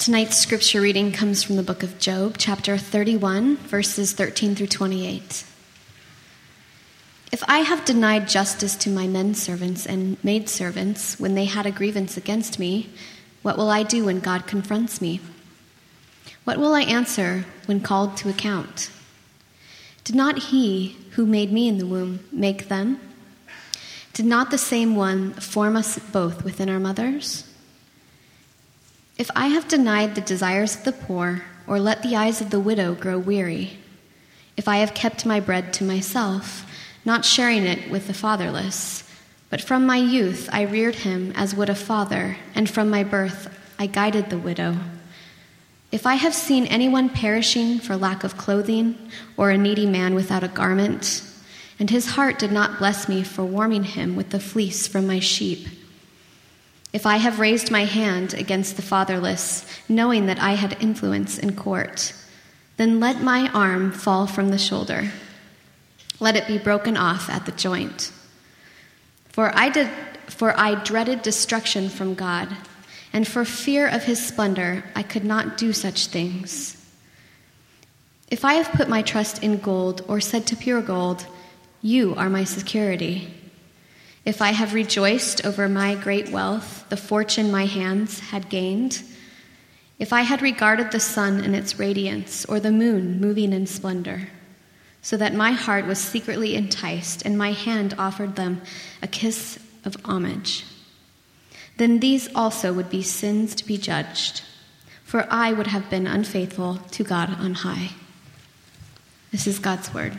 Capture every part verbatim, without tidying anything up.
Tonight's scripture reading comes from the book of Job, chapter thirty-one, verses thirteen through twenty-eight. If I have denied justice to my menservants and maidservants when they had a grievance against me, what will I do when God confronts me? What will I answer when called to account? Did not he who made me in the womb make them? Did not the same one form us both within our mothers? If I have denied the desires of the poor, or let the eyes of the widow grow weary, if I have kept my bread to myself, not sharing it with the fatherless, but from my youth I reared him as would a father, and from my birth I guided the widow. If I have seen anyone perishing for lack of clothing, or a needy man without a garment, and his heart did not bless me for warming him with the fleece from my sheep, if I have raised my hand against the fatherless, knowing that I had influence in court, then let my arm fall from the shoulder. Let it be broken off at the joint. For I did, for I dreaded destruction from God, and for fear of his splendor I could not do such things. If I have put my trust in gold, or said to pure gold, "You are my security," if I have rejoiced over my great wealth, the fortune my hands had gained, if I had regarded the sun in its radiance, or the moon moving in splendor, so that my heart was secretly enticed, and my hand offered them a kiss of homage, then these also would be sins to be judged, for I would have been unfaithful to God on high. This is God's word.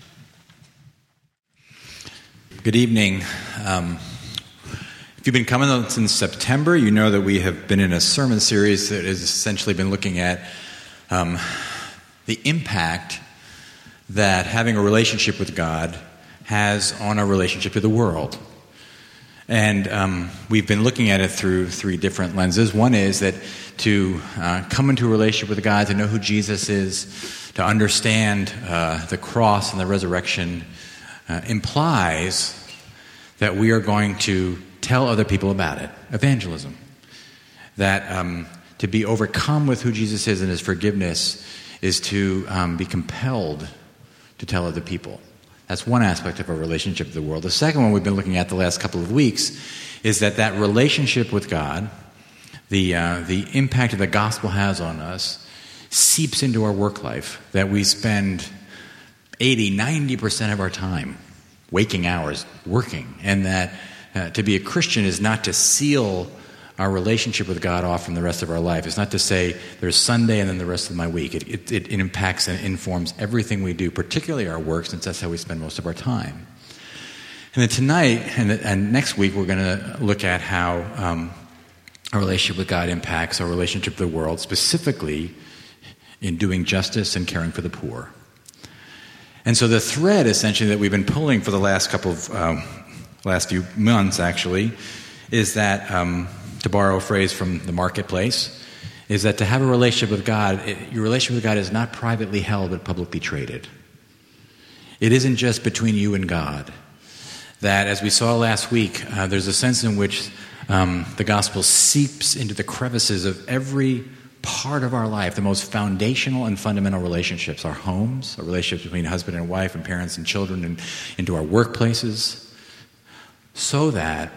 Good evening. Um, if you've been coming since September, you know that we have been in a sermon series that has essentially been looking at um, the impact that having a relationship with God has on our relationship to the world. And um, we've been looking at it through three different lenses. One is that to uh, come into a relationship with God, to know who Jesus is, to understand uh, the cross and the resurrection uh, implies that we are going to tell other people about it. Evangelism. That um, to be overcome with who Jesus is and his forgiveness is to um, be compelled to tell other people. That's one aspect of our relationship with the world. The second one we've been looking at the last couple of weeks is that that relationship with God, the uh, the impact that the gospel has on us, seeps into our work life, that we spend eighty, ninety percent of our time, waking hours, working, and that uh, to be a Christian is not to seal our relationship with God off from the rest of our life. It's not to say there's Sunday and then the rest of my week. It, it, it impacts and informs everything we do, particularly our work, since that's how we spend most of our time. And then tonight and, and next week, we're going to look at how um, our relationship with God impacts our relationship with the world, specifically in doing justice and caring for the poor. And so the thread, essentially, that we've been pulling for the last couple of, um, last few months, actually, is that, um, to borrow a phrase from the marketplace, is that to have a relationship with God, it, your relationship with God is not privately held but publicly traded. It isn't just between you and God. That, as we saw last week, uh, there's a sense in which um, the gospel seeps into the crevices of every part of our life, the most foundational and fundamental relationships, our homes, our relationships between husband and wife and parents and children, and into our workplaces, so that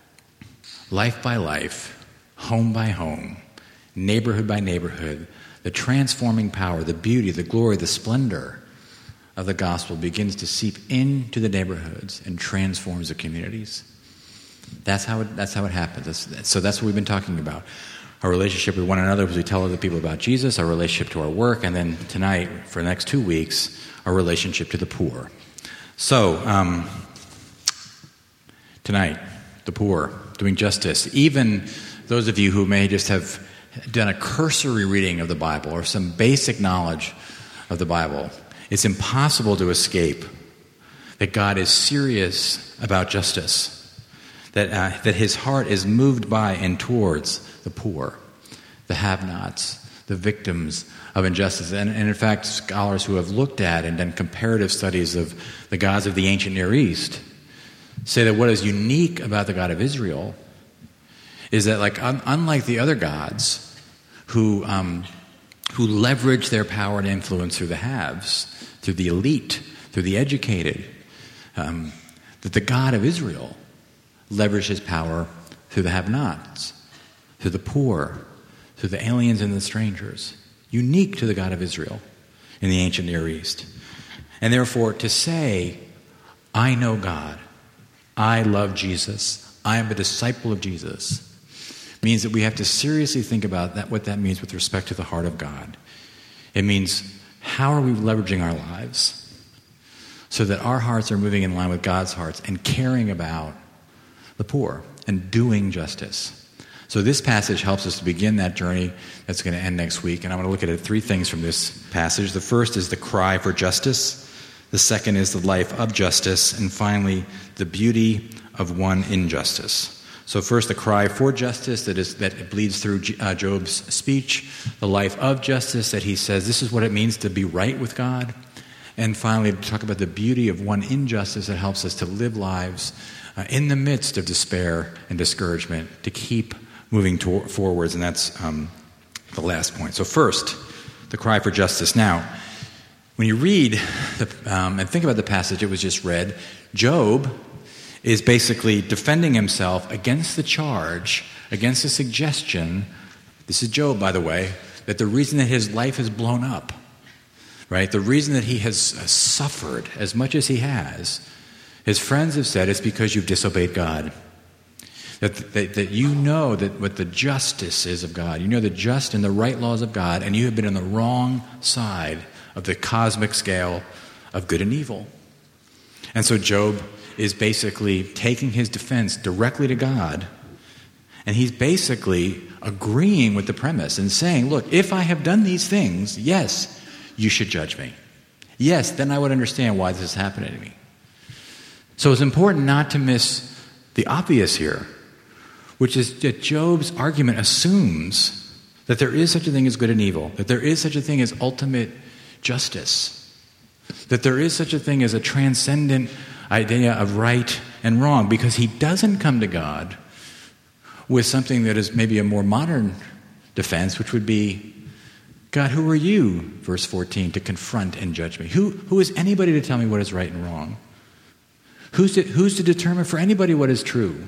life by life, home by home, neighborhood by neighborhood, the transforming power, the beauty, the glory, the splendor of the gospel begins to seep into the neighborhoods and transforms the communities. That's how it, that's how it happens. That's, so that's what we've been talking about. Our relationship with one another as we tell other people about Jesus, our relationship to our work, and then tonight, for the next two weeks, our relationship to the poor. So, um, tonight, the poor, doing justice. Even those of you who may just have done a cursory reading of the Bible or some basic knowledge of the Bible, it's impossible to escape that God is serious about justice, that uh, that his heart is moved by and towards the poor, the have-nots, the victims of injustice. And, and in fact, scholars who have looked at and done comparative studies of the gods of the ancient Near East say that what is unique about the God of Israel is that, like un- unlike the other gods who um, who leverage their power and influence through the haves, through the elite, through the educated. Um, that the God of Israel leveraged his power through the have-nots, through the poor, through the aliens and the strangers, unique to the God of Israel in the ancient Near East. And therefore, to say, I know God, I love Jesus, I am a disciple of Jesus, means that we have to seriously think about that, what that means with respect to the heart of God. It means, how are we leveraging our lives so that our hearts are moving in line with God's hearts and caring about the poor and doing justice? So this passage helps us to begin that journey that's going to end next week. And I want to look at three things from this passage. The first is the cry for justice. The second is the life of justice. And finally, the beauty of one injustice. So first, the cry for justice that is that it bleeds through uh, Job's speech. The life of justice, that he says this is what it means to be right with God. And finally, to talk about the beauty of one injustice that helps us to live lives uh, in the midst of despair and discouragement, to keep moving to- forwards. And that's um, the last point. So first, the cry for justice. Now, when you read the, um, and think about the passage it was just read, Job is basically defending himself against the charge, against the suggestion, this is Job, by the way, that the reason that his life has blown up, right, the reason that he has suffered as much as he has, his friends have said it's because you've disobeyed God. That, that, that you know that what the justice is of God, you know the just and the right laws of God, and you have been on the wrong side of the cosmic scale of good and evil. And so Job is basically taking his defense directly to God, and he's basically agreeing with the premise and saying, look, if I have done these things, yes, you should judge me. Yes, then I would understand why this is happening to me. So it's important not to miss the obvious here, which is that Job's argument assumes that there is such a thing as good and evil, that there is such a thing as ultimate justice, that there is such a thing as a transcendent idea of right and wrong, because he doesn't come to God with something that is maybe a more modern defense, which would be, God, who are you, verse fourteen, to confront and judge me? Who, who is anybody to tell me what is right and wrong? Who's to, who's to determine for anybody what is true?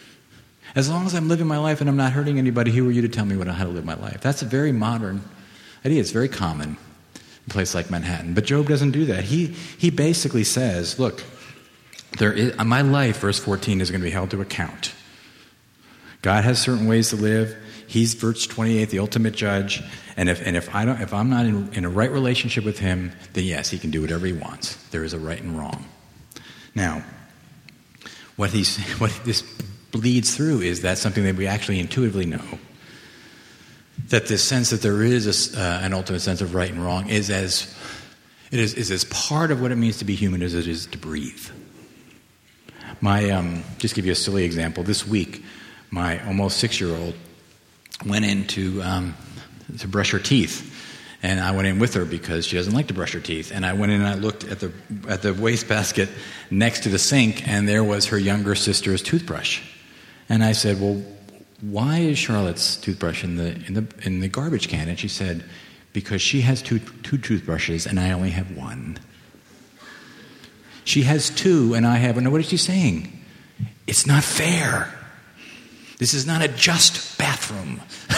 As long as I'm living my life and I'm not hurting anybody, who are you to tell me what, how to live my life? That's a very modern idea. It's very common in a place like Manhattan. But Job doesn't do that. He, he basically says, look, there is, my life, verse fourteen, is going to be held to account. God has certain ways to live. He's, verse twenty-eight, the ultimate judge. And if and if I don't, if I'm not in, in a right relationship with him, then yes, he can do whatever he wants. There is a right and wrong. Now, what he's what this bleeds through is that something that we actually intuitively know, that this sense that there is a, uh, an ultimate sense of right and wrong is as it is, is as part of what it means to be human as it is to breathe. My um, just give you a silly example. This week, my almost six-year-old went in to um, to brush her teeth, and I went in with her because she doesn't like to brush her teeth. And I went in and I looked at the at the wastebasket next to the sink, and there was her younger sister's toothbrush. And I said, "Well, why is Charlotte's toothbrush in the in the in the garbage can?" And she said, "Because she has two two toothbrushes, and I only have one." She has two, and I have one. What is she saying? It's not fair. This is not a just bathroom.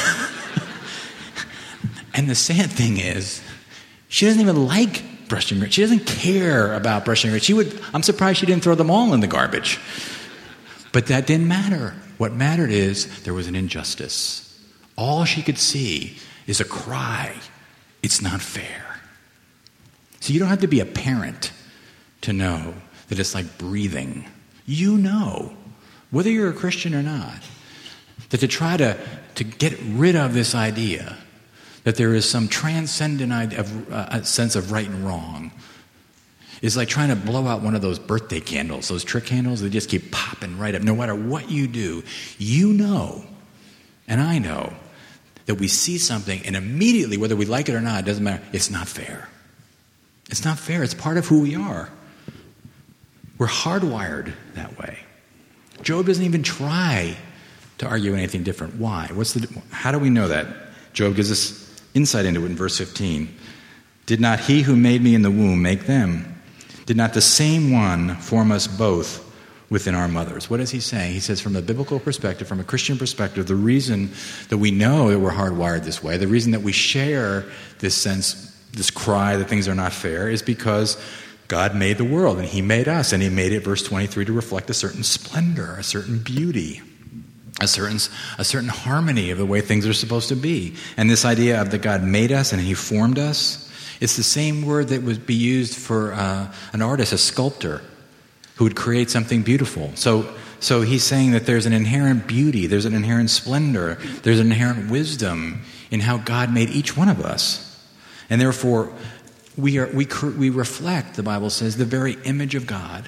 And the sad thing is, she doesn't even like brushing her. She doesn't care about brushing her. She would. I'm surprised she didn't throw them all in the garbage. But that didn't matter. What mattered is there was an injustice. All she could see is a cry. It's not fair. So you don't have to be a parent to know that it's like breathing. You know, whether you're a Christian or not, that to try to, to get rid of this idea that there is some transcendent idea of, uh, a sense of right and wrong is like trying to blow out one of those birthday candles, those trick candles that just keep popping right up. No matter what you do, you know, and I know, that we see something and immediately, whether we like it or not, it doesn't matter, it's not fair. It's not fair. It's part of who we are. We're hardwired that way. Job doesn't even try to argue anything different. Why? What's the? How do we know that? Job gives us insight into it in verse fifteen. Did not he who made me in the womb make them? Did not the same one form us both within our mothers? What is he saying? He says from a biblical perspective, from a Christian perspective, the reason that we know that we're hardwired this way, the reason that we share this sense, this cry that things are not fair, is because God made the world and he made us, and he made it, verse twenty-three, to reflect a certain splendor, a certain beauty, a certain a certain harmony of the way things are supposed to be. And this idea of that God made us and he formed us, it's the same word that would be used for uh, an artist, a sculptor, who would create something beautiful. So, so he's saying that there's an inherent beauty, there's an inherent splendor, there's an inherent wisdom in how God made each one of us. And therefore, we are we we reflect, the Bible says, the very image of God.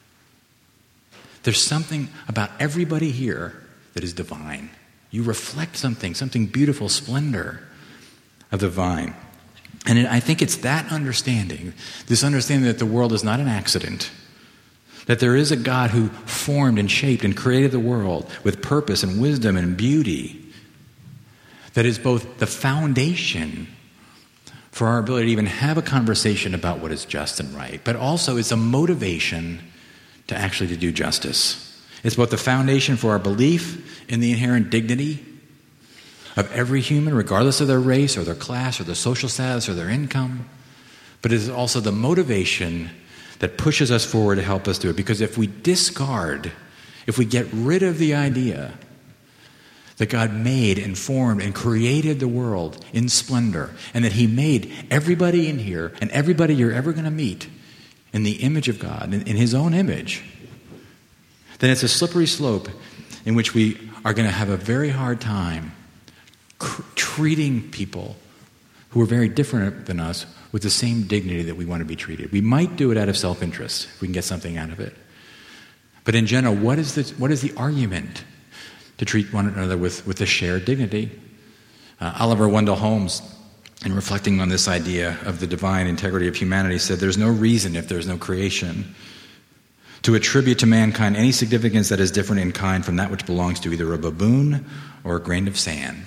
There's something about everybody here that is divine. You reflect something, something beautiful, splendor of the divine. And it, I think it's that understanding, this understanding that the world is not an accident, that there is a God who formed and shaped and created the world with purpose and wisdom and beauty, that is both the foundation for our ability to even have a conversation about what is just and right, but also it's a motivation to actually to do justice. It's both the foundation for our belief in the inherent dignity of every human, regardless of their race or their class or their social status or their income, but it is also the motivation that pushes us forward to help us do it. Because if we discard, if we get rid of the idea that God made and formed and created the world in splendor, and that he made everybody in here and everybody you're ever going to meet in the image of God, in, in his own image, then it's a slippery slope in which we are going to have a very hard time cr- treating people who are very different than us with the same dignity that we want to be treated. We might do it out of self-interest if we can get something out of it. But in general, what is the, what is the argument to treat one another with, with a shared dignity? Uh, Oliver Wendell Holmes, in reflecting on this idea of the divine integrity of humanity, said, "There's no reason, if there's no creation, to attribute to mankind any significance that is different in kind from that which belongs to either a baboon or a grain of sand."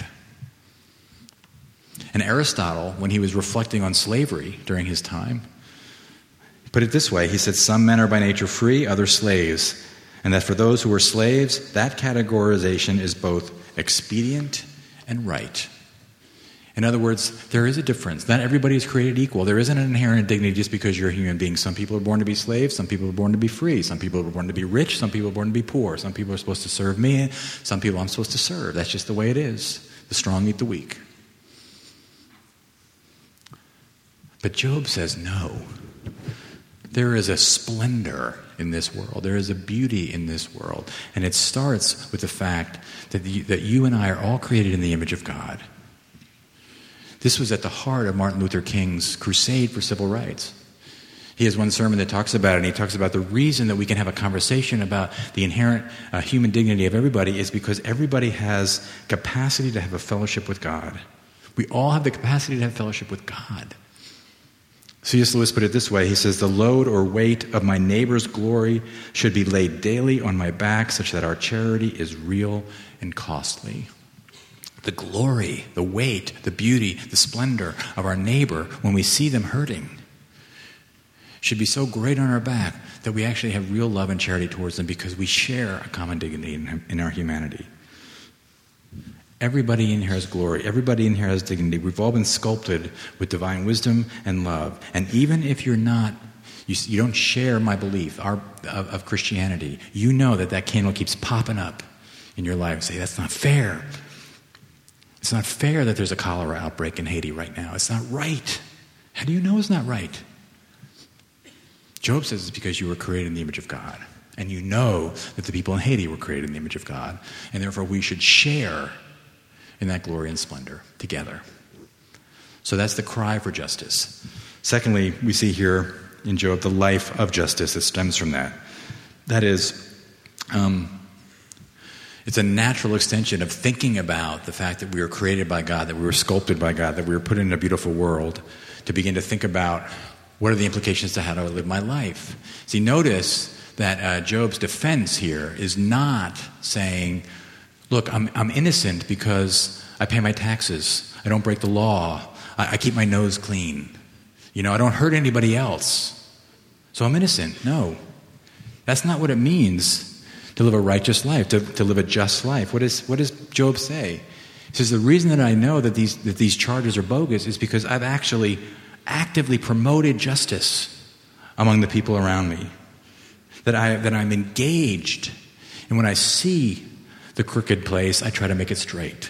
And Aristotle, when he was reflecting on slavery during his time, put it this way. He said, "Some men are by nature free, others slaves, and that for those who are slaves, that categorization is both expedient and right." In other words, there is a difference. Not everybody is created equal. There isn't an inherent dignity just because you're a human being. Some people are born to be slaves. Some people are born to be free. Some people are born to be rich. Some people are born to be poor. Some people are supposed to serve me. Some people I'm supposed to serve. That's just the way it is. The strong meet the weak. But Job says, no. There is a splendor in this world. There is a beauty in this world. And it starts with the fact that, the, that you and I are all created in the image of God. This was at the heart of Martin Luther King's crusade for civil rights. He has one sermon that talks about it, and he talks about the reason that we can have a conversation about the inherent uh, human dignity of everybody is because everybody has capacity to have a fellowship with God. We all have the capacity to have fellowship with God. C S Lewis put it this way. He says, "The load or weight of my neighbor's glory should be laid daily on my back such that our charity is real and costly." The glory, the weight, the beauty, the splendor of our neighbor when we see them hurting should be so great on our back that we actually have real love and charity towards them because we share a common dignity in, in our humanity. Everybody in here has glory. Everybody in here has dignity. We've all been sculpted with divine wisdom and love. And even if you're not, you, you don't share my belief our, of, of Christianity, you know that that candle keeps popping up in your life and say, that's not fair. It's not fair that there's a cholera outbreak in Haiti right now. It's not right. How do you know it's not right? Job says it's because you were created in the image of God. And you know that the people in Haiti were created in the image of God. And therefore we should share in that glory and splendor together. So that's the cry for justice. Secondly, we see here in Job the life of justice that stems from that. That is, um, it's a natural extension of thinking about the fact that we were created by God, that we were sculpted by God, that we were put in a beautiful world, to begin to think about what are the implications to how do I live my life. See, notice that uh, Job's defense here is not saying, look, I'm, I'm innocent because I pay my taxes. I don't break the law. I, I keep my nose clean. You know, I don't hurt anybody else. So I'm innocent. No. That's not what it means to live a righteous life, to, to live a just life. What, is, what does Job say? He says, the reason that I know that these, that these charges are bogus is because I've actually actively promoted justice among the people around me. That, I, that I'm engaged. And when I see the crooked place, I try to make it straight.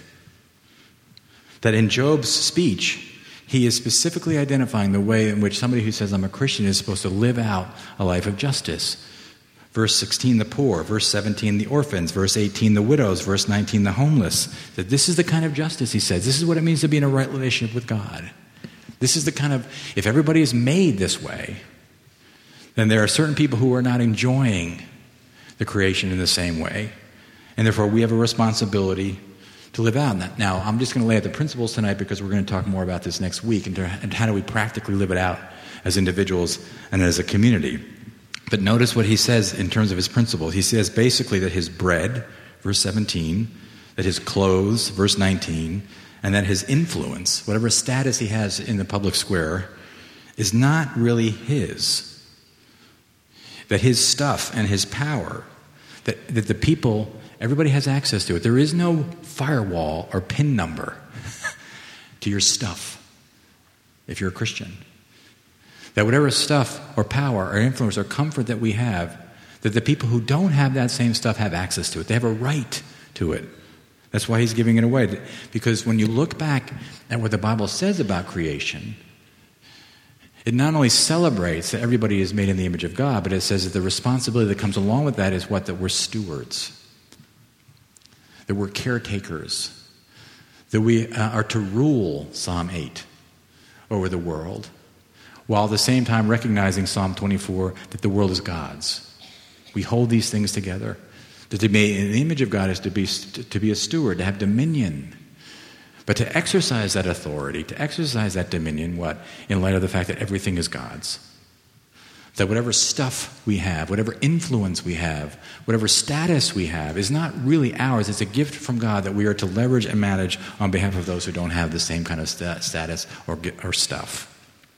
That in Job's speech, he is specifically identifying the way in which somebody who says, I'm a Christian, is supposed to live out a life of justice. Verse sixteen, the poor. Verse seventeen, the orphans. Verse eighteen, the widows. Verse nineteen, the homeless. That this is the kind of justice, he says. This is what it means to be in a right relationship with God. This is the kind of, if everybody is made this way, then there are certain people who are not enjoying the creation in the same way. And therefore, we have a responsibility to live out that. Now, I'm just going to lay out the principles tonight because we're going to talk more about this next week and, to, and how do we practically live it out as individuals and as a community. But notice what he says in terms of his principles. He says basically that his bread, verse seventeen, that his clothes, verse nineteen, and that his influence, whatever status he has in the public square, is not really his. That his stuff and his power, that, that the people, everybody has access to it. There is no firewall or PIN number to your stuff if you're a Christian. That whatever stuff or power or influence or comfort that we have, that the people who don't have that same stuff have access to it. They have a right to it. That's why he's giving it away. Because when you look back at what the Bible says about creation, it not only celebrates that everybody is made in the image of God, but it says that the responsibility that comes along with that is what? That we're stewards. That we're caretakers. That we uh, are to rule, Psalm eight, over the world, while at the same time recognizing, Psalm twenty-four, that the world is God's. We hold these things together. That to be in the image of God is to be, to be a steward, to have dominion. But to exercise that authority, to exercise that dominion, what? In light of the fact that everything is God's. That whatever stuff we have, whatever influence we have, whatever status we have is not really ours. It's a gift from God that we are to leverage and manage on behalf of those who don't have the same kind of st- status or, or stuff.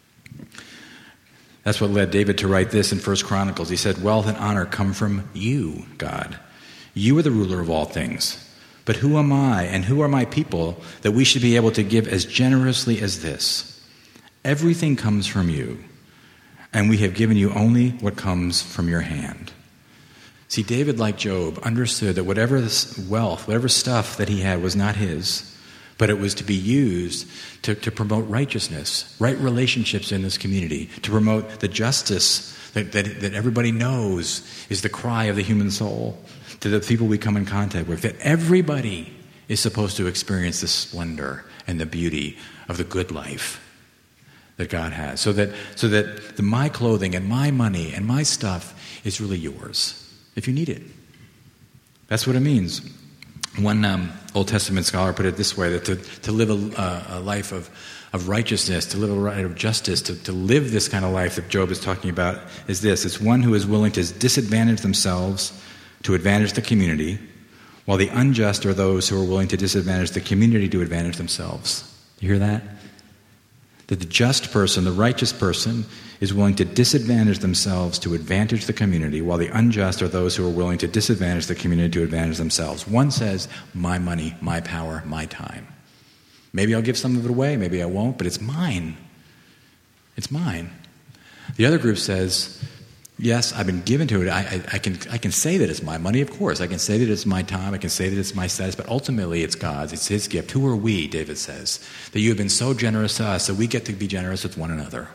That's what led David to write this in First Chronicles. He said, wealth and honor come from you, God. You are the ruler of all things. But who am I and who are my people that we should be able to give as generously as this? Everything comes from you, and we have given you only what comes from your hand. See, David, like Job, understood that whatever this wealth, whatever stuff that he had was not his, but it was to be used to, to promote righteousness, right relationships in this community, to promote the justice that, that, that everybody knows is the cry of the human soul, to the people we come in contact with, that everybody is supposed to experience the splendor and the beauty of the good life that God has. So that so that the, my clothing and my money and my stuff is really yours, if you need it. That's what it means. One um, Old Testament scholar put it this way, that to, to live a, uh, a life of, of righteousness, to live a life of justice, to, to live this kind of life that Job is talking about is this. It's one who is willing to disadvantage themselves to advantage the community, while the unjust are those who are willing to disadvantage the community to advantage themselves. You hear that? That the just person, the righteous person, is willing to disadvantage themselves to advantage the community, while the unjust are those who are willing to disadvantage the community to advantage themselves. One says, my money, my power, my time. Maybe I'll give some of it away, maybe I won't, but it's mine. It's mine. The other group says, yes, I've been given to it. I, I, I can I can say that it's my money, of course. I can say that it's my time. I can say that it's my status. But ultimately, it's God's. It's His gift. Who are we, David says, that you have been so generous to us that we get to be generous with one another.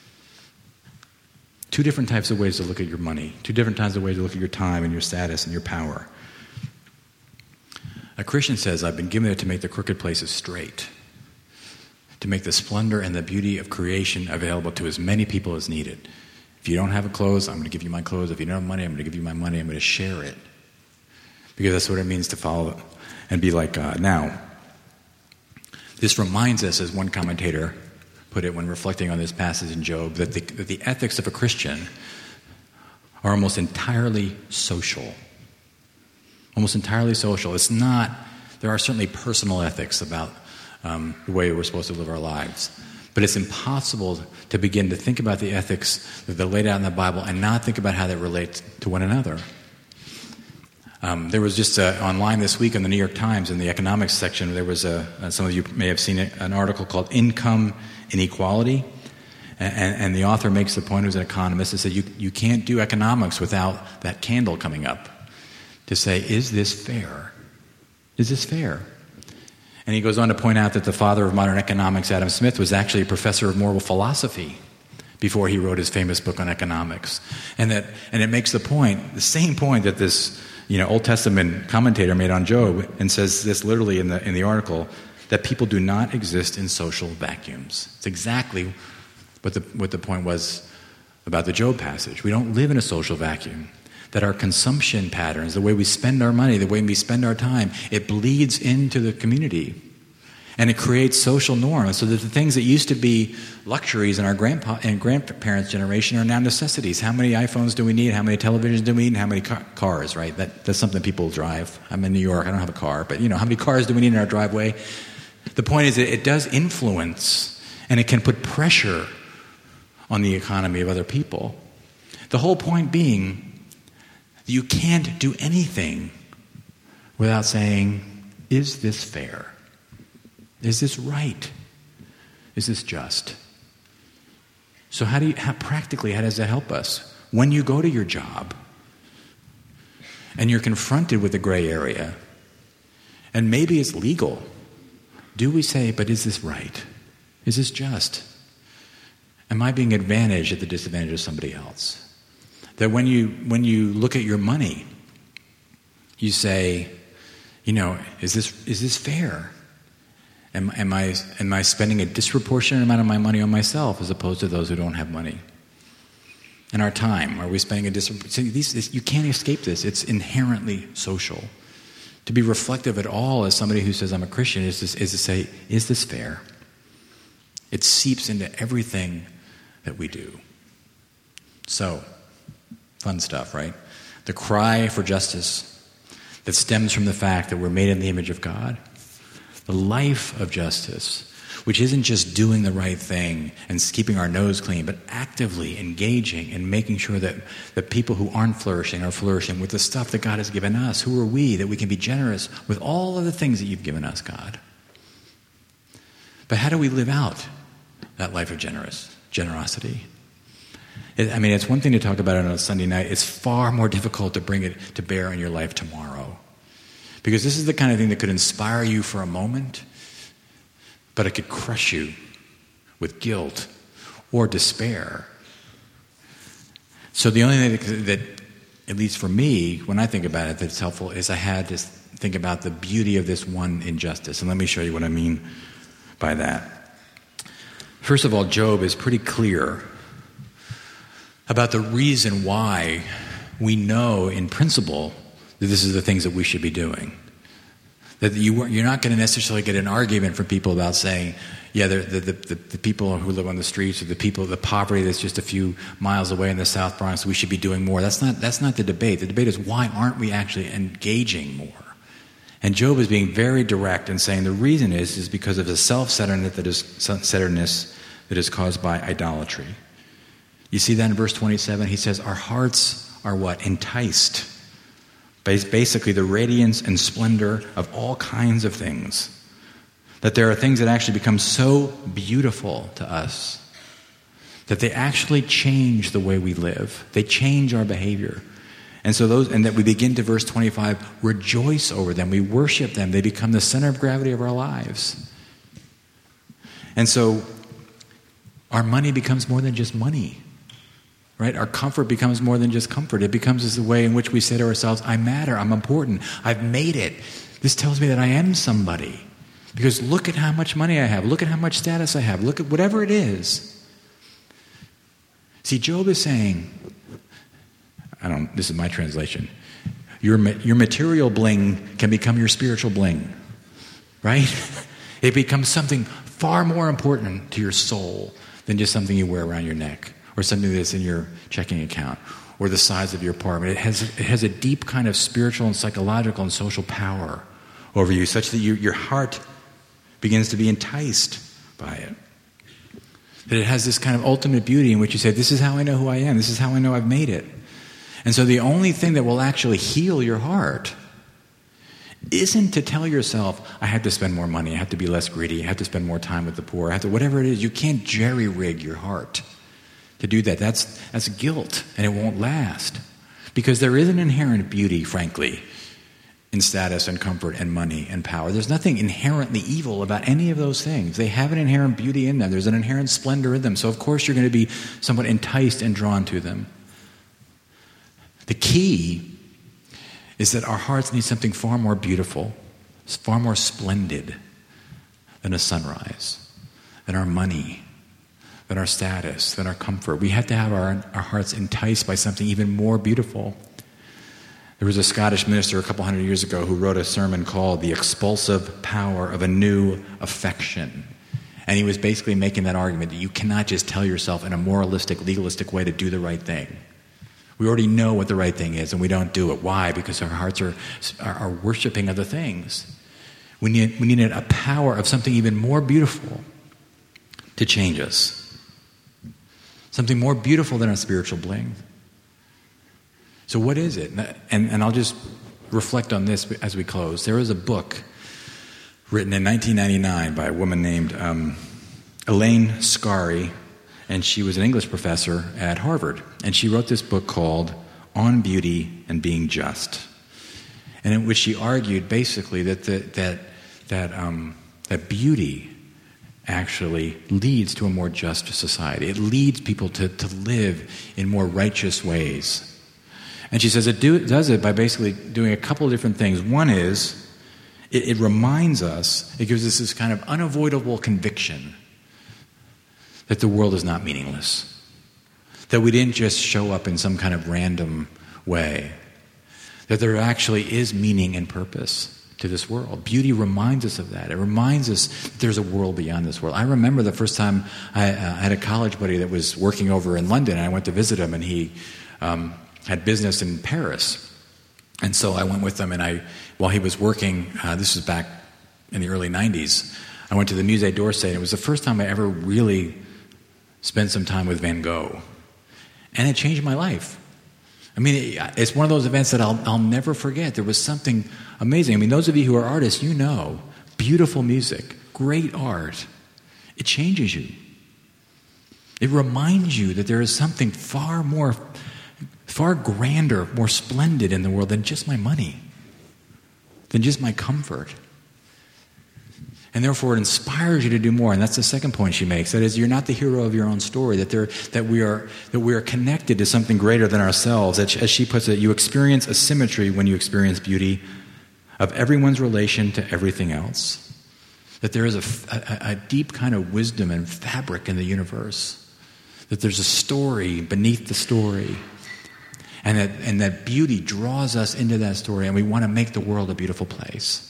Two different types of ways to look at your money. Two different types of ways to look at your time and your status and your power. A Christian says, I've been given it to make the crooked places straight, to make the splendor and the beauty of creation available to as many people as needed. If you don't have a clothes, I'm going to give you my clothes. If you don't have money, I'm going to give you my money. I'm going to share it. Because that's what it means to follow and be like God. Now, this reminds us, as one commentator put it when reflecting on this passage in Job, that the, that the ethics of a Christian are almost entirely social. Almost entirely social. It's not, there are certainly personal ethics about um, the way we're supposed to live our lives. But it's impossible to begin to think about the ethics that are laid out in the Bible and not think about how they relate to one another. Um, there was just a, online this week in the New York Times, in the economics section, there was a, uh, some of you may have seen it, an article called Income Inequality. And, and the author makes the point, who's an economist, and said you, you can't do economics without that candle coming up to say, is this fair? Is this fair? And he goes on to point out that the father of modern economics, Adam Smith, was actually a professor of moral philosophy before he wrote his famous book on economics. And that, and it makes the point, the same point that this, you know, Old Testament commentator made on Job, and says this literally in the in the article, that people do not exist in social vacuums. It's exactly what the what the point was about the Job passage. We don't live in a social vacuum. That our consumption patterns, the way we spend our money, the way we spend our time, it bleeds into the community. And it creates social norms, so that the things that used to be luxuries in our grandpa and grandparents' generation are now necessities. How many iPhones do we need? How many televisions do we need? And how many car- cars, right? That, that's something people drive. I'm in New York. I don't have a car. But, you know, how many cars do we need in our driveway? The point is that it does influence, and it can put pressure on the economy of other people. The whole point being that you can't do anything without saying, is this fair? Is this right? Is this just? So how do you, how, practically, how does that help us? When you go to your job and you're confronted with a gray area, and maybe it's legal, do we say, but is this right? Is this just? Am I being advantaged at the disadvantage of somebody else? That when you when you look at your money, you say, you know, is this is this fair? Am, am I am I spending a disproportionate amount of my money on myself as opposed to those who don't have money? And our time, are we spending a disproportionate? These this, you can't escape this. It's inherently social. To be reflective at all as somebody who says I'm a Christian is to, is to say, is this fair? It seeps into everything that we do. So, fun stuff, right? The cry for justice that stems from the fact that we're made in the image of God. The life of justice, which isn't just doing the right thing and keeping our nose clean, but actively engaging and making sure that the people who aren't flourishing are flourishing with the stuff that God has given us. Who are we that we can be generous with all of the things that you've given us, God? But how do we live out that life of generous generosity? It, I mean, it's one thing to talk about it on a Sunday night. It's far more difficult to bring it to bear in your life tomorrow. Because this is the kind of thing that could inspire you for a moment, but it could crush you with guilt or despair. So the only thing that, that, at least for me, when I think about it, that's helpful, is I had to think about the beauty of this one injustice. And let me show you what I mean by that. First of all, Job is pretty clear about the reason why we know in principle that this is the things that we should be doing. That you, you're not going to necessarily get an argument from people about saying, yeah, the, the, the, the people who live on the streets, or the people, the poverty that's just a few miles away in the South Bronx, we should be doing more. That's not, that's not the debate. The debate is, why aren't we actually engaging more? And Job is being very direct in saying the reason is, is because of the self-centeredness that is, centeredness that is caused by idolatry. You see that in verse twenty-seven? He says, our hearts are what? Enticed. Basically, the radiance and splendor of all kinds of things. That there are things that actually become so beautiful to us that they actually change the way we live. They change our behavior. And so those, and that we begin to, verse twenty-five, rejoice over them. We worship them. They become the center of gravity of our lives. And so our money becomes more than just money. Right? Our comfort becomes more than just comfort. It becomes the way in which we say to ourselves, I matter, I'm important, I've made it. This tells me that I am somebody. Because look at how much money I have. Look at how much status I have. Look at whatever it is. See, Job is saying, I don't, this is my translation, your, your material bling can become your spiritual bling. Right? It becomes something far more important to your soul than just something you wear around your neck, or something that's in your checking account, or the size of your apartment. It has, it has a deep kind of spiritual and psychological and social power over you, such that you, your heart begins to be enticed by it. That it has this kind of ultimate beauty in which you say, this is how I know who I am. This is how I know I've made it. And so the only thing that will actually heal your heart isn't to tell yourself, I have to spend more money, I have to be less greedy, I have to spend more time with the poor, I have to, whatever it is. You can't jerry-rig your heart to do that. That's, that's guilt, and it won't last. Because there is an inherent beauty, frankly, in status and comfort and money and power. There's nothing inherently evil about any of those things. They have an inherent beauty in them. There's an inherent splendor in them. So of course you're going to be somewhat enticed and drawn to them. The key is that our hearts need something far more beautiful, far more splendid than a sunrise, than our money, than our status, than our comfort. We have to have our, our hearts enticed by something even more beautiful. There was a Scottish minister a couple hundred years ago who wrote a sermon called The Expulsive Power of a New Affection. And he was basically making that argument that you cannot just tell yourself in a moralistic, legalistic way to do the right thing. We already know what the right thing is, and we don't do it. Why? Because our hearts are, are, are worshiping other things. We need, we need a power of something even more beautiful to change us. Something more beautiful than our spiritual bling. So what is it? And, and I'll just reflect on this as we close. There is a book written in nineteen ninety-nine by a woman named um, Elaine Scarry, and she was an English professor at Harvard. And she wrote this book called On Beauty and Being Just, and in which she argued basically that the, that that um, that beauty actually leads to a more just society. It leads people to, to live in more righteous ways. And she says it do, does it by basically doing a couple of different things. One is, it, it reminds us, it gives us this kind of unavoidable conviction that the world is not meaningless. That we didn't just show up in some kind of random way. That there actually is meaning and purpose to this world. Beauty reminds us of that. It reminds us that there's a world beyond this world. I remember the first time I, uh, I had a college buddy that was working over in London, and I went to visit him, and he um, had business in Paris. And so I went with him, and I, while he was working, uh, this was back in the early nineties, I went to the Musée d'Orsay, and it was the first time I ever really spent some time with Van Gogh. And it changed my life. I mean, it's one of those events that I'll, I'll never forget. There was something amazing. I mean, those of you who are artists, you know, beautiful music, great art, it changes you. It reminds you that there is something far more, far grander, more splendid in the world than just my money, than just my comfort. And therefore it inspires you to do more. And that's the second point she makes. That is, you're not the hero of your own story, that there, that we are that we are connected to something greater than ourselves. That, as she puts it, you experience a symmetry when you experience beauty of everyone's relation to everything else. That there is a, a, a deep kind of wisdom and fabric in the universe. That there's a story beneath the story. And that, and that beauty draws us into that story, and we want to make the world a beautiful place.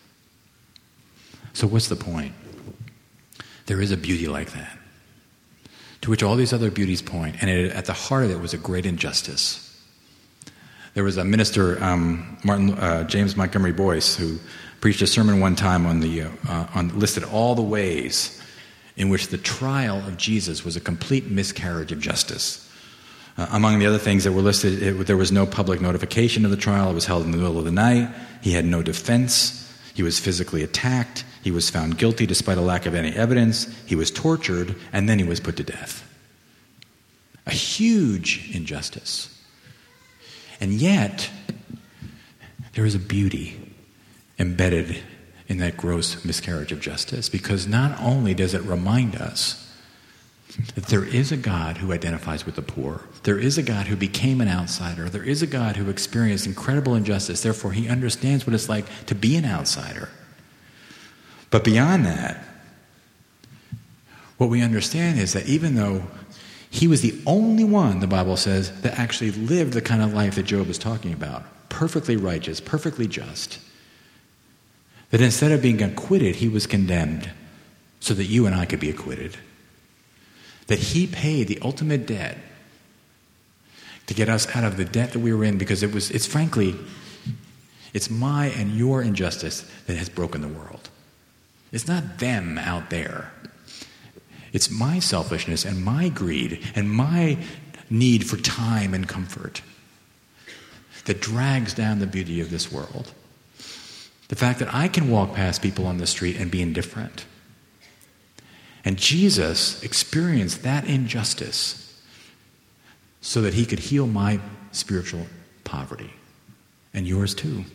So what's the point? There is a beauty like that, to which all these other beauties point, and it, at the heart of it was a great injustice. There was a minister, um, Martin uh, James Montgomery Boyce, who preached a sermon one time on the uh, on listed all the ways in which the trial of Jesus was a complete miscarriage of justice. Uh, among the other things that were listed, it, there was no public notification of the trial. It was held in the middle of the night. He had no defense. He was physically attacked. He was found guilty despite a lack of any evidence. He was tortured, and then he was put to death. A huge injustice. And yet, there is a beauty embedded in that gross miscarriage of justice, because not only does it remind us that there is a God who identifies with the poor, there is a God who became an outsider, there is a God who experienced incredible injustice, therefore he understands what it's like to be an outsider. But beyond that, what we understand is that even though he was the only one, the Bible says, that actually lived the kind of life that Job is talking about, perfectly righteous, perfectly just, that instead of being acquitted, he was condemned so that you and I could be acquitted. That he paid the ultimate debt to get us out of the debt that we were in, because it was, it's frankly, it's my and your injustice that has broken the world. It's not them out there. It's my selfishness and my greed and my need for time and comfort that drags down the beauty of this world. The fact that I can walk past people on the street and be indifferent. And Jesus experienced that injustice so that he could heal my spiritual poverty and yours too.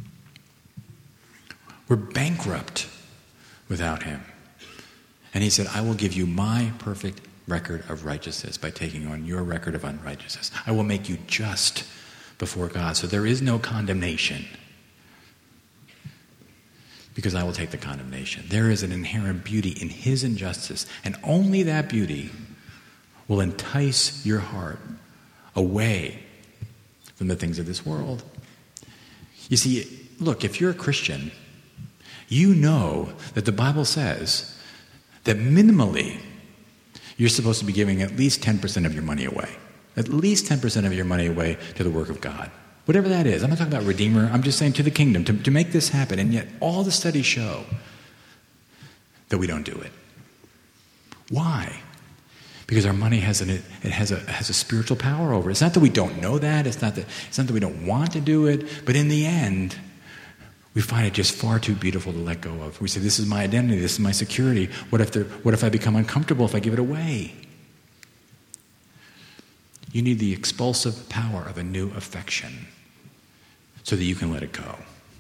We're bankrupt without him. And he said, I will give you my perfect record of righteousness by taking on your record of unrighteousness. I will make you just before God. So there is no condemnation because I will take the condemnation. There is an inherent beauty in his injustice, and only that beauty will entice your heart away from the things of this world. You see, look, if you're a Christian, you know that the Bible says that minimally you're supposed to be giving at least ten percent of your money away. At least ten percent of your money away to the work of God. Whatever that is. I'm not talking about Redeemer. I'm just saying to the kingdom, to, to make this happen. And yet all the studies show that we don't do it. Why? Because our money has an, it has a has a spiritual power over it. It's not that we don't know that. It's not that it's not that we don't want to do it. But in the end, we find it just far too beautiful to let go of. We say, this is my identity, this is my security. What if there, what if I become uncomfortable if I give it away? You need the expulsive power of a new affection so that you can let it go.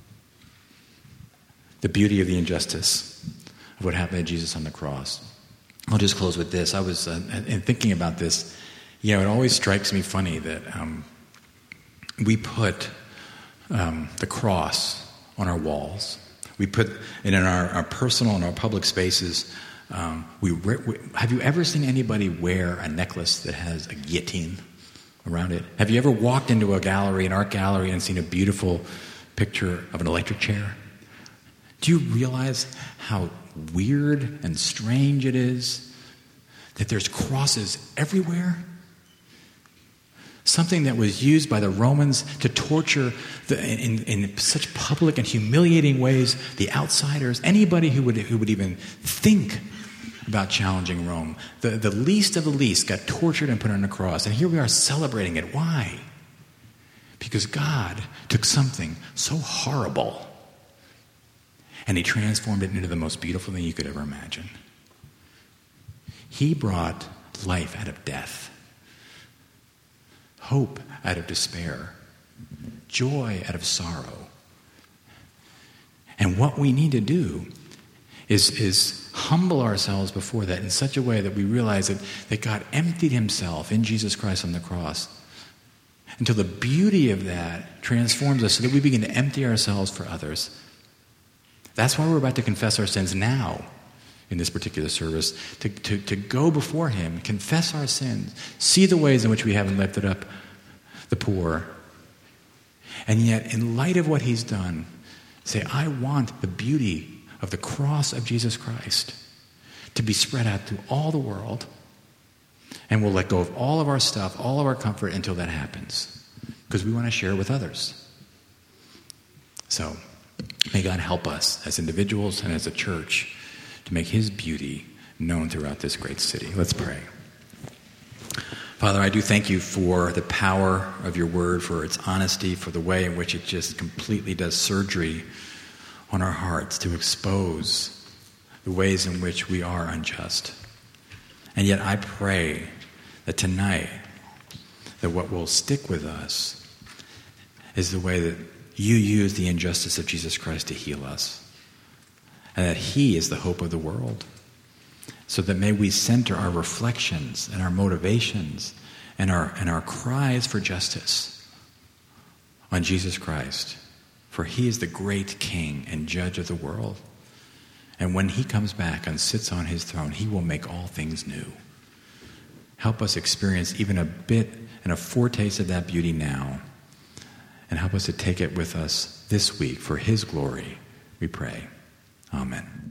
The beauty of the injustice of what happened to Jesus on the cross. I'll just close with this. I was, uh, in thinking about this, you know, it always strikes me funny that um, we put um, the cross on our walls. We put it in our, our personal and our public spaces. Um, we, we have you ever seen anybody wear a necklace that has a guillotine around it? Have you ever walked into a gallery, an art gallery, and seen a beautiful picture of an electric chair? Do you realize how weird and strange it is that there's crosses everywhere? Something that was used by the Romans to torture the, in, in such public and humiliating ways the outsiders, anybody who would who would even think about challenging Rome. The, the least of the least got tortured and put on a cross. And here we are celebrating it. Why? Because God took something so horrible and he transformed it into the most beautiful thing you could ever imagine. He brought life out of death. Hope out of despair, joy out of sorrow. And what we need to do is, is humble ourselves before that in such a way that we realize that, that God emptied himself in Jesus Christ on the cross until the beauty of that transforms us so that we begin to empty ourselves for others. That's why we're about to confess our sins now in this particular service, to, to, to go before him, confess our sins, see the ways in which we haven't lifted up the poor, and yet in light of what he's done, say, I want the beauty of the cross of Jesus Christ to be spread out to all the world, and we'll let go of all of our stuff, all of our comfort until that happens, because we want to share it with others. So, may God help us as individuals and as a church to make his beauty known throughout this great city. Let's pray. Father, I do thank you for the power of your word, for its honesty, for the way in which it just completely does surgery on our hearts to expose the ways in which we are unjust. And yet I pray that tonight, that what will stick with us is the way that you use the injustice of Jesus Christ to heal us. And that he is the hope of the world. So that may we center our reflections and our motivations and our, and our cries for justice on Jesus Christ. For he is the great King and Judge of the world. And when he comes back and sits on his throne, he will make all things new. Help us experience even a bit and a foretaste of that beauty now. And help us to take it with us this week for his glory, we pray. Amen.